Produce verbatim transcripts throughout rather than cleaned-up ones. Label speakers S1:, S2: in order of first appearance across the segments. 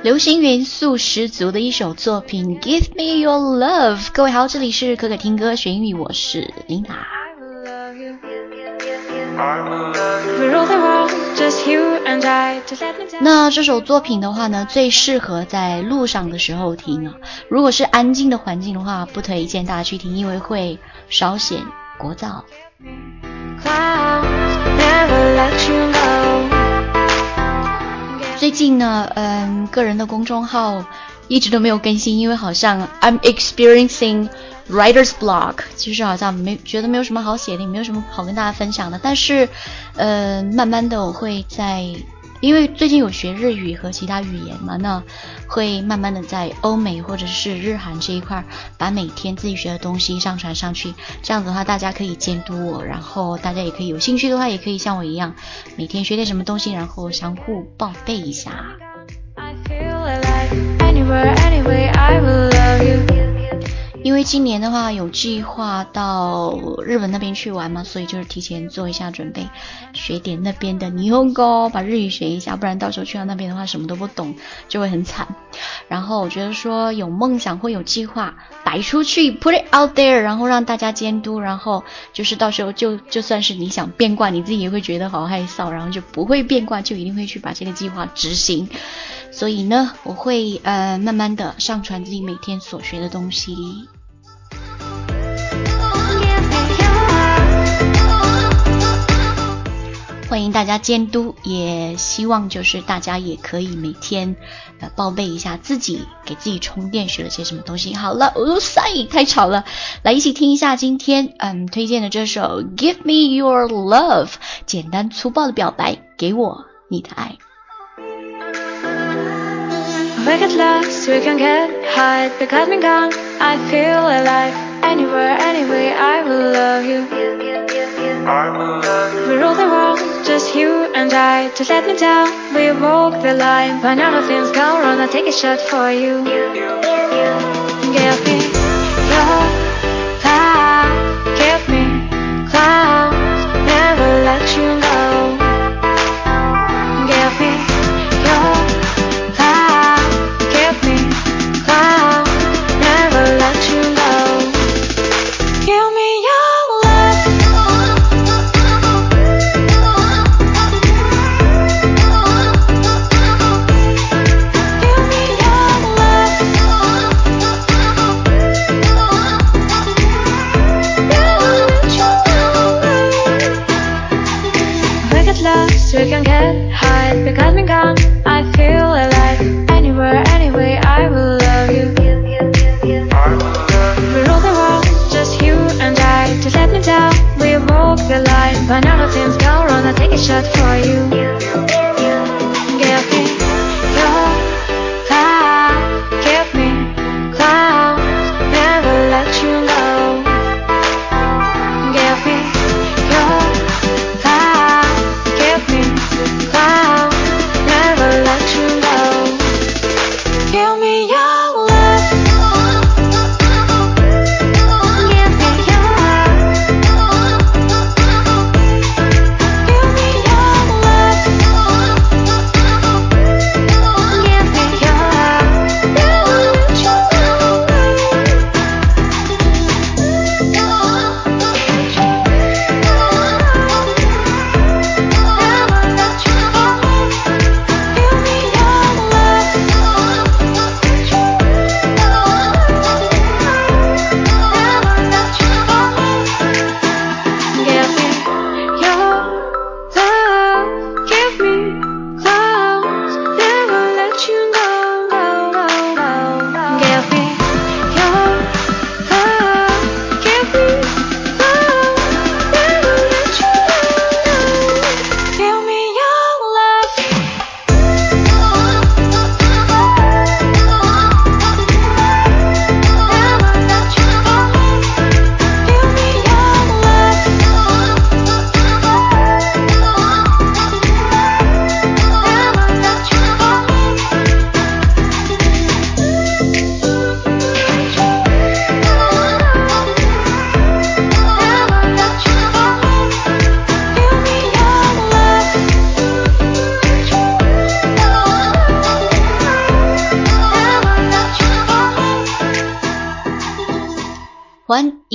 S1: 流行元素十足的一首作品 Give Me Your Love。 各位好，这里是可可听歌学英语，我是 Lina。 那这首作品的话呢，最适合在路上的时候听啊。如果是安静的环境的话，不推荐大家去听，因为会稍显聒噪。最近呢，嗯，个人的公众号一直都没有更新，因为好像 I'm experiencing writer's block， 就是好像没觉得没有什么好写的，也没有什么好跟大家分享的。但是，呃，慢慢的我会在，因为最近有学日语和其他语言嘛，那会慢慢的在欧美或者是日韩这一块，把每天自己学的东西上传上去。这样子的话，大家可以监督我，然后大家也可以有兴趣的话，也可以像我一样，每天学点什么东西，然后相互报备一下。因为今年的话有计划到日本那边去玩嘛，所以就是提前做一下准备，学点那边的日本語，把日语学一下，不然到时候去到那边的话什么都不懂，就会很惨。然后我觉得说有梦想或有计划摆出去 put it out there， 然后让大家监督，然后就是到时候就就算是你想变卦，你自己也会觉得好害臊，然后就不会变卦，就一定会去把这个计划执行。所以呢，我会呃慢慢的上传自己每天所学的东西。欢迎大家监督，也希望就是大家也可以每天呃报备一下自己给自己充电学了些什么东西。好了，哦塞，太吵了，来一起听一下今天嗯推荐的这首 Give Me Your Love， 简单粗暴的表白，给我你的爱。
S2: We get lost, we can get high, because me gone, I feel alive. Anywhere, anyway, I will love you. I will love you. We rule the world, just you and I. Just let me down, we walk the line. When all the things go wrong, I'll take a shot for you. Give me your power, give me clouds, never let you go. Give me your power, give me clouds, never let you go. Give me your love. Give me your love. We get lost, we can get high, because me gone, I feel alive. Anywhere, anyway, I will love you. We rule the world, just you and I. Just let me down, we walk the line. When all the things go wrong, I'll take a shot for you. Give me your power, give me clouds, never let you go. Give me your power, give me clouds, never let you go. Give me your love. Give me your love. Give me your love.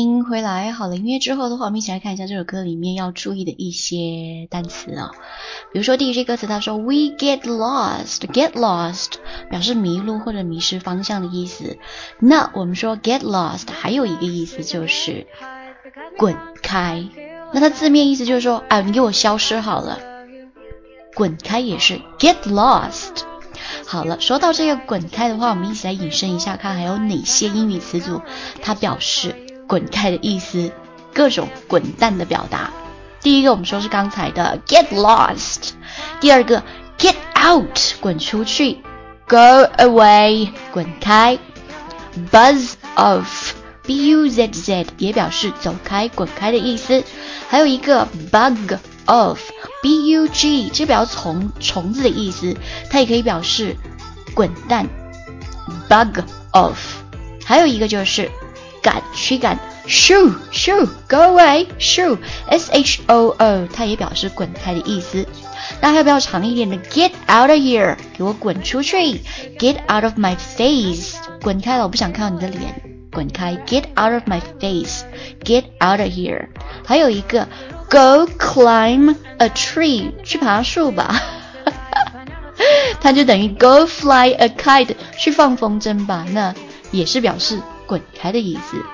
S1: 听回来好了音乐之后的话，我们一起来看一下这首歌里面要注意的一些单词啊、哦。比如说第一句歌词他说 We get lost Get lost 表示迷路或者迷失方向的意思。那我们说 get lost 还有一个意思就是滚开，那它字面意思就是说啊，你给我消失好了。滚开也是 get lost。好了，说到这个滚开的话，我们一起来引申一下，看还有哪些英语词组它表示滚开的意思，各种滚蛋的表达。第一个我们说是刚才的 get lost， 第二个 get out 滚出去， go away 滚开， buzz off B U Z Z 也表示走开滚开的意思，还有一个 bug off B U G 这表示虫虫子的意思，它也可以表示滚蛋 bug off， 还有一个就是赶驱赶 shoo shoo go away shoo S H O O 它也表示滚开的意思。那还有比较长一点的 get out of here 给我滚出去， get out of my face 滚开了我不想看到你的脸，滚开 get out of my face get out of here。 还有一个 go climb a tree 去爬树吧它就等于 go fly a kite 去放风筝吧，那也是表示滚开的意思。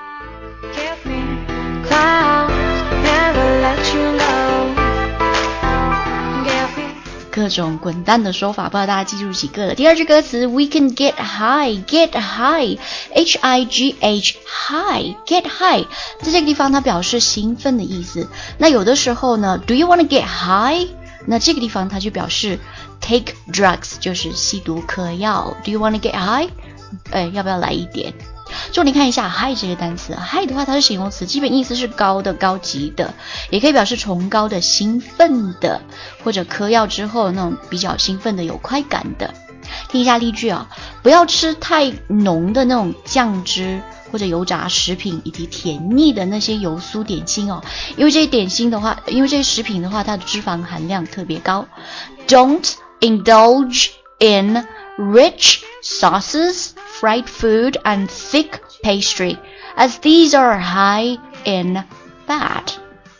S1: 各种滚蛋的说法，不知道大家记住几个了。第二句歌词 We can get high Get high H I G H high Get high 在这个地方它表示兴奋的意思。那有的时候呢 Do you want to get high 那这个地方它就表示 take drugs 就是吸毒嗑药。 Do you want to get high 哎，要不要来一点。重点看一下 high 这个单词 high 的话它是形容词，基本意思是高的高级的，也可以表示崇高的兴奋的，或者嗑药之后那种比较兴奋的有快感的。听一下例句啊，不要吃太浓的那种酱汁或者油炸食品以及甜腻的那些油酥点心哦，因为这些点心的话因为这些食品的话它的脂肪含量特别高。 Don't indulge in rich sauces, fried food and thick pastry as these are high in fat。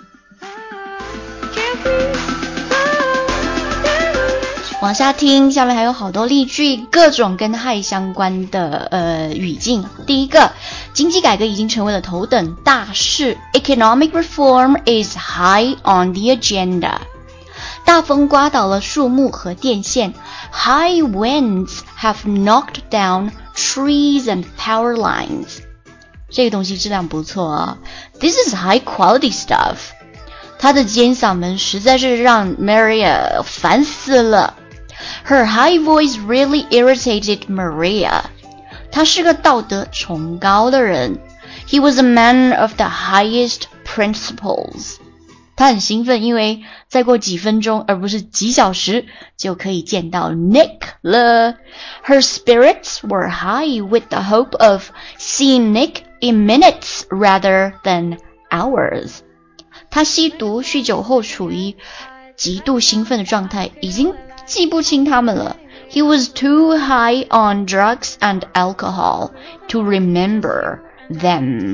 S1: 往下听，下面还有好多例句，各种跟 high 相关的呃语境。第一个，经济改革已经成为了头等大事 Economic reform is high on the agenda。 大风刮倒了树木和电线 High winds have knocked down trees and power lines。 这个东西质量不错啊 This is high quality stuff。 他的尖嗓门实在是让 Maria 烦死了。 Her high voice really irritated Maria。 他是个道德崇高的人 He was a man of the highest principles。他很兴奋，因为再过几分钟而不是几小时就可以见到 Nick 了。 Her spirits were high with the hope of seeing Nick in minutes rather than hours。 他吸毒酗酒后处于极度兴奋的状态，已经记不清他们了。 He was too high on drugs and alcohol to remember them。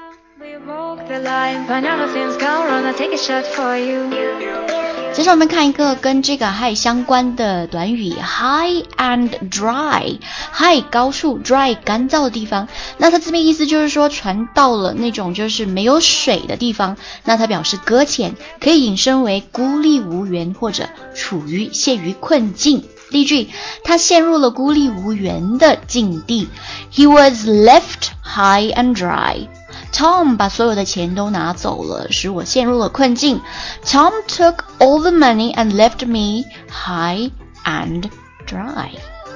S1: 接着我们看一个跟这个 high 相关的短语 high and dry。 high 高处 dry 干燥的地方，那它字面意思就是说船到了那种就是没有水的地方，那它表示搁浅，可以引申为孤立无援或者处于陷于困境。例句，他陷入了孤立无援的境地 He was left high and dry。 Tom 把所有的钱都拿走了，使我陷入了困境。 Tom took all the money and left me high and dry。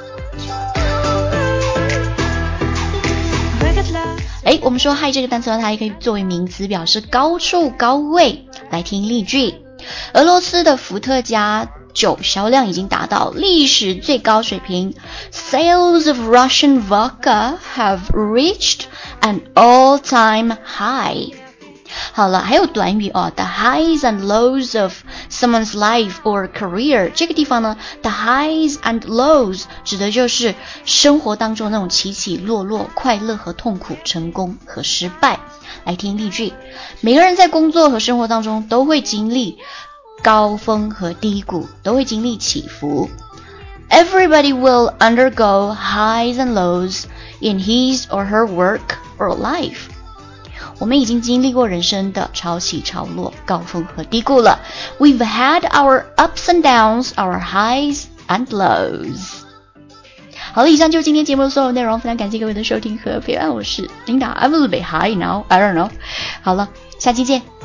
S1: 诶，我们说 high 这个单词它也可以作为名词，表示高处高位。来听例句，俄罗斯的伏特加酒销量已经达到历史最高水平 Sales of Russian vodka have reached an all-time high。 好了，还有短语哦 The highs and lows of someone's life or career， 这个地方呢 the highs and lows 指的就是生活当中那种起起落落，快乐和痛苦，成功和失败。来听例句，每个人在工作和生活当中都会经历高峰和低谷，都会经历起伏。Everybody will undergo highs and lows in his or her work or life。 我们已经经历过人生的潮起潮落，高峰和低谷了。We've had our ups and downs, our highs and lows。 好了，以上就是今天节目的所有内容，非常感谢各位的收听和陪伴，我是 Linda。 I'm a little bit high now, I don't know。 好了，下期见。